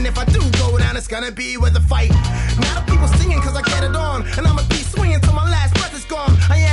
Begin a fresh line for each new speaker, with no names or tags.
if I do go down, it's gonna be with a fight. Now the people singing cause I get it on, and I'ma be swinging till my last breath is gone. I